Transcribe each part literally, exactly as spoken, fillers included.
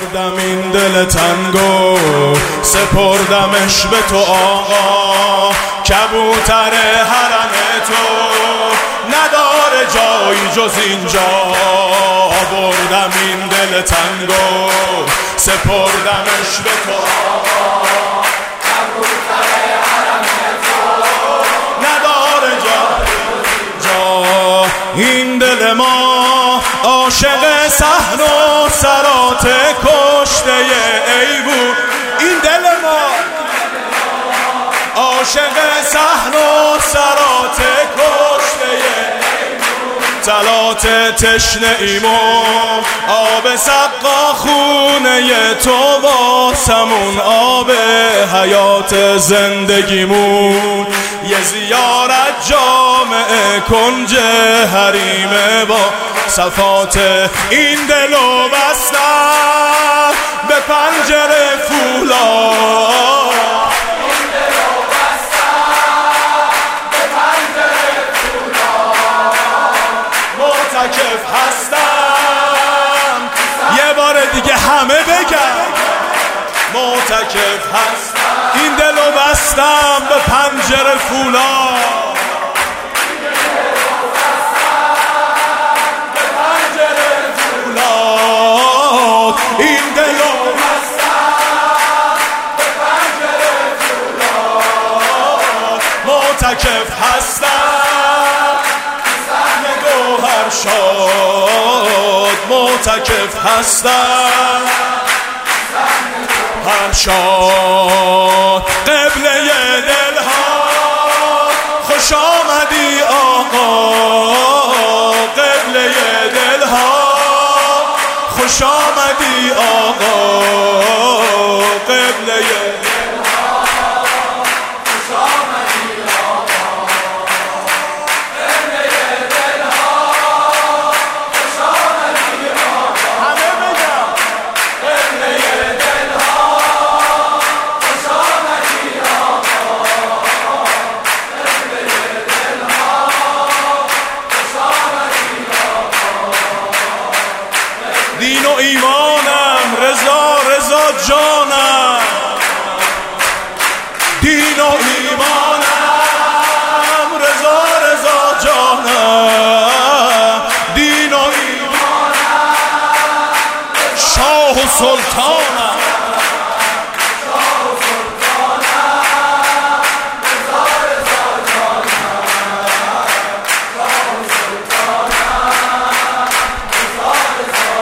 بردم این دل تنگو سپردمش به تو آقا، کبوتر حرم تو نداره جایی جز اینجا. بردم این دل تنگو سپردمش به تو آقا، کبوتر حرم تو نداره جایی جا. این دل ما عاشق صحن و سرات کشته ایوون، این دل ما عاشق صحن و سرات کشته ایوون، تلات تشنه ایمو آب سقا خونه تو واسمون، آب حیات زندگیمون. یه زیارت جامعه کنج حریمه با صفات این دلو بستم به پنجره فولاد، این دلو بستم به پنجره فولاد. معتکف هستم یه بار دیگه همه بگم، معتکف هستم این دلو بستم به پنجره فولاد، این دلو بستم به پنجره فولاد. معتکف هستم صحن گوهر شاد، معتکف هستم هر شاد. قبله دلها خوش آمدی آقا، قبله دلها خوش آمدی آقا، قبله دلها خوش آمدی آقا، قبله دلها خوش آمدی آقا. همه بگم قبله دلها خوش آمدی آقا، قبله دلها خوش آمدی آقا. دین و ایمانم رضا رضا جانم، دین و ایمانم رضا رضا جانم، دین و ایمانم شاه و سلطانم، شاه و سلطانم رضا رضا جانم، شاه و سلطانم رضا رضا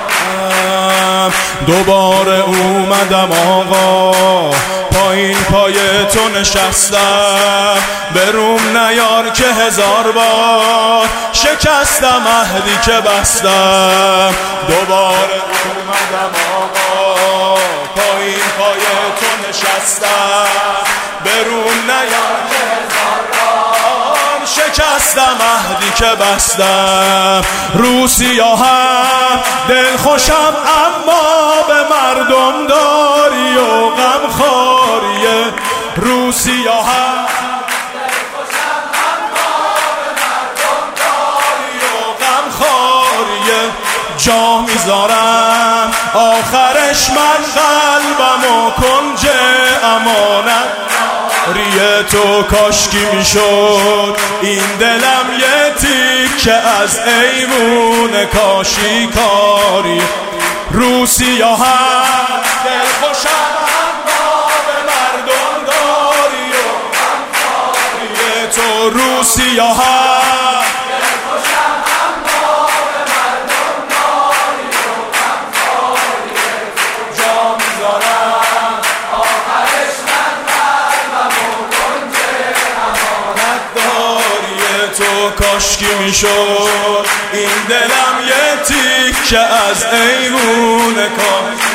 جانم. دوباره اومدم آقا، پایین پای تو نشستم، به روم نیار که هزار بار شکستم عهدی که بستم. دوباره اومدم آقا، پایین پای تو نشستم، به روم نیار که هزار بار شکستم عهدی که بستم. رو سیاهم دل خوشم اما به مردم داری و غم خاریه، رو سیاهم دل خوشم اما به مردم داری و غم خاریه. جا میذارم آخرش من قلبم و کنج امانت ریه تو کاشکی میشد این دلم یه تیکه از ایوون کاشی کاری. رو سیاهم دل خوشم اما به مردم داری و غم خاریه تو، رو سیاهم دل خوشم اما به مردم داری و غم خاریه. جا میذارم آخرش من قلبم و کنج امانت داریه تو کاشکی میشد این دلم یه تیکه از ایوون کاشی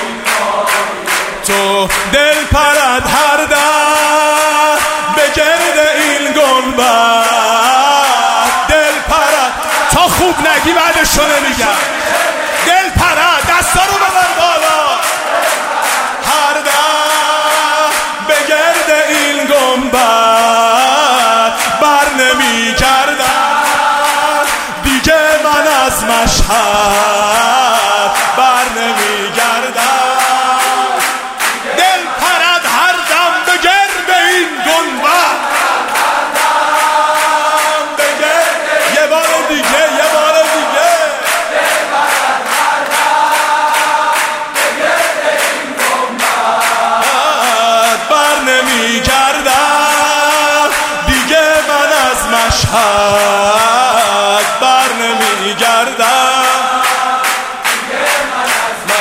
تو. دل پرد هر در به گرد این گنبد، دل پرد تا خوب نگی بعدشو نمیگم. دل پرد دستا رو ببر بالا، هر در به گرد این گنبد بر نمی کردن دیگه من از مشهد، بر نمی گردن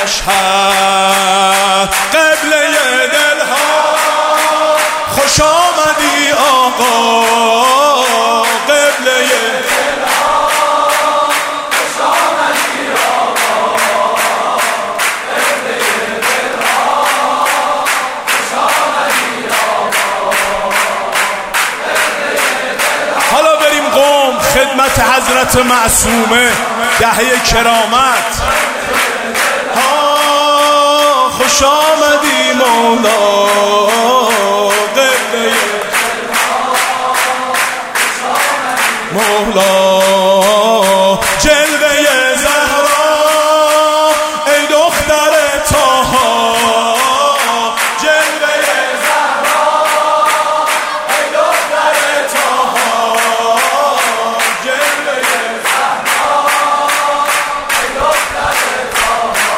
مشهد قبله دلها خوش آمدی آقا قبله دلها خوش آمدی آقا قبله دلها خوش آمدی آقا قبله دلها. حالا بریم قم خدمت حضرت معصومه دهه کرامت. ها خوش آمدی مولا قبله مولا جلوه زهرا ای دختر طاها جلوه زهرا ای دختر طاها جلوه زهرا ای دختر طاها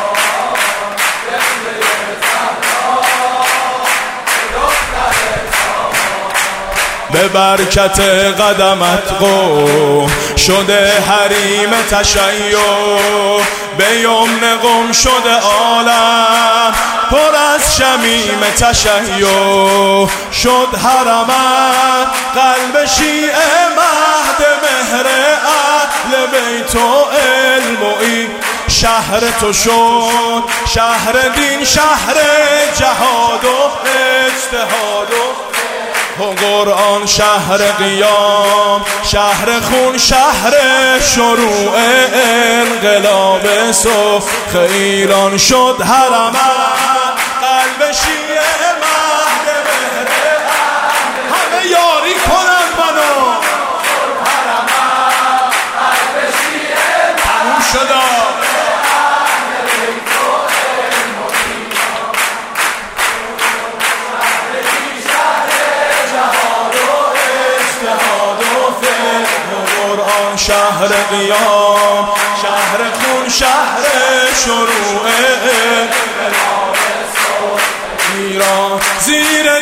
جلوه زهرا ای دختر طاها. به برکت قدمت قم شده حریم تشیع به یمن قم شده عالم پر از شمیم تشیع شد حرمت قلب شیعه مهد مهر اهل بیت و علم و این شهر تو شد شهر دین شهر جهاد و اجتهاد و قرآن شهر قیام شهر خون شهر شروع انقلاب سرخ ایران شد حرمت قلب شیعه مهد مهر همه یاری کنن منو حرمت قلب شیعه تموم شد شهر قیام شهر خون شهر شروع انقلاب ایران زیر